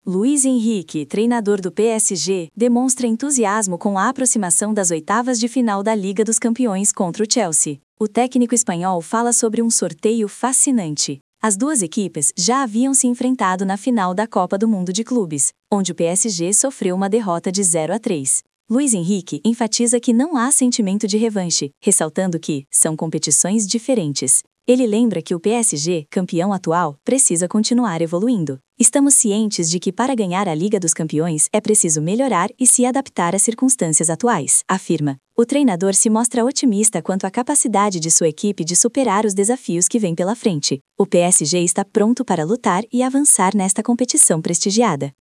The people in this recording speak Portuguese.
Luís Henrique, treinador do PSG, demonstra entusiasmo com a aproximação das oitavas de final da Liga dos Campeões contra o Chelsea. O técnico espanhol fala sobre um sorteio fascinante. As duas equipes já haviam se enfrentado na final da Copa do Mundo de Clubes, onde o PSG sofreu uma derrota de 0-3. Luís Henrique enfatiza que não há sentimento de revanche, ressaltando que são competições diferentes. Ele lembra que o PSG, campeão atual, precisa continuar evoluindo. Estamos cientes de que para ganhar a Liga dos Campeões é preciso melhorar e se adaptar às circunstâncias atuais, afirma. O treinador se mostra otimista quanto à capacidade de sua equipe de superar os desafios que vêm pela frente. O PSG está pronto para lutar e avançar nesta competição prestigiada.